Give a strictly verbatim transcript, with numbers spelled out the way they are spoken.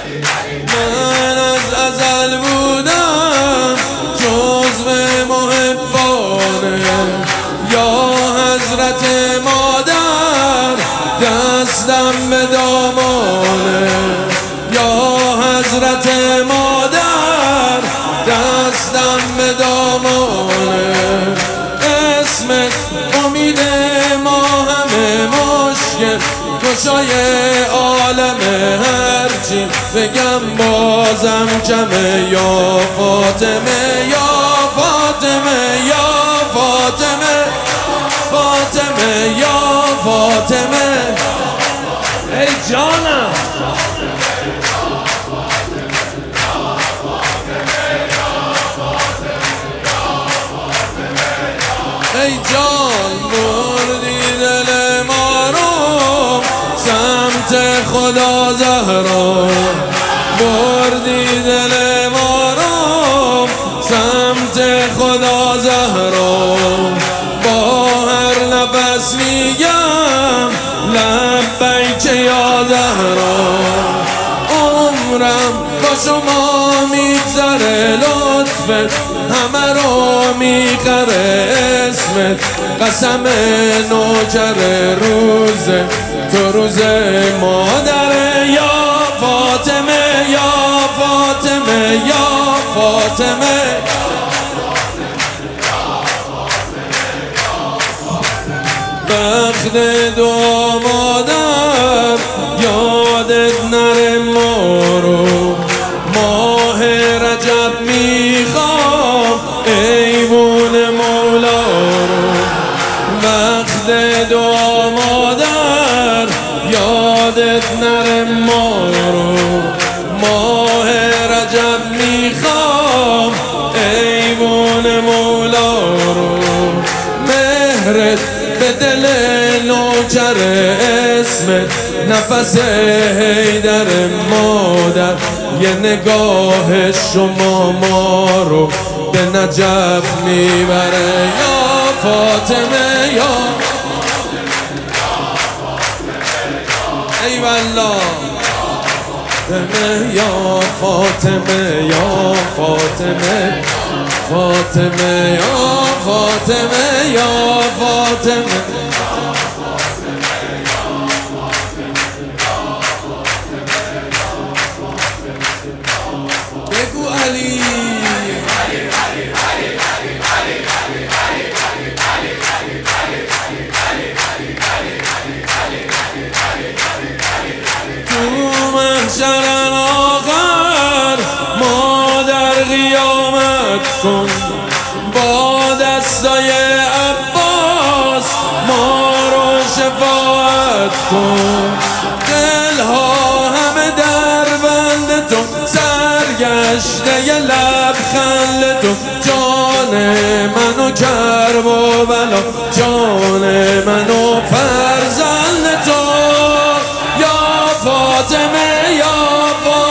من از ازل بودم جزو محبانه، یا حضرت مادر دستم به دامانه، یا حضرت مادر دستم به دامانه. اسمت امید ما همه مشکل گشای عالم، هرچی بگم بازم کمه. یا فاطمه یا فاطمه یا فاطمه فاطمه یا فاطمه. ای جانم ای جان، بردی دل ما رو سمت خدا زهرا، بردی دل ما رو سمت خدا زهرا. با هر نفس میگم لبیک یا زهرا. عمرم با شما میگذره، لطفت همه رو میخره. اسمت قسم نوکر روز تو روز مادره. یا فاطمه یا فاطمه یا فاطمه. بخت دو مادر یادت نره ما رو، ماه رجب میخوام ایوون مولا رو. وقت دو مادر یادت نره ما رو، ماه رجب میخوام ایوون مولا رو. مهرت به دل نوکر، اسمت نفس حیدر مادر. یه نگاه شما ما رو به نجف میبره. یا فاطمه یا ای والله یا فاطمه یا فاطمه فاطمه یا فاطمه یا فاطمه. بگو علی تو محشر آخر مادر قیامت کن، با دستای عباس ما رو شفاعت کن. دلها همه در بند تو، سرگشته ی لبخند تو. جان منو کرب و بلا، جان منو فرزند تو. یا فاطمه یا فاطمه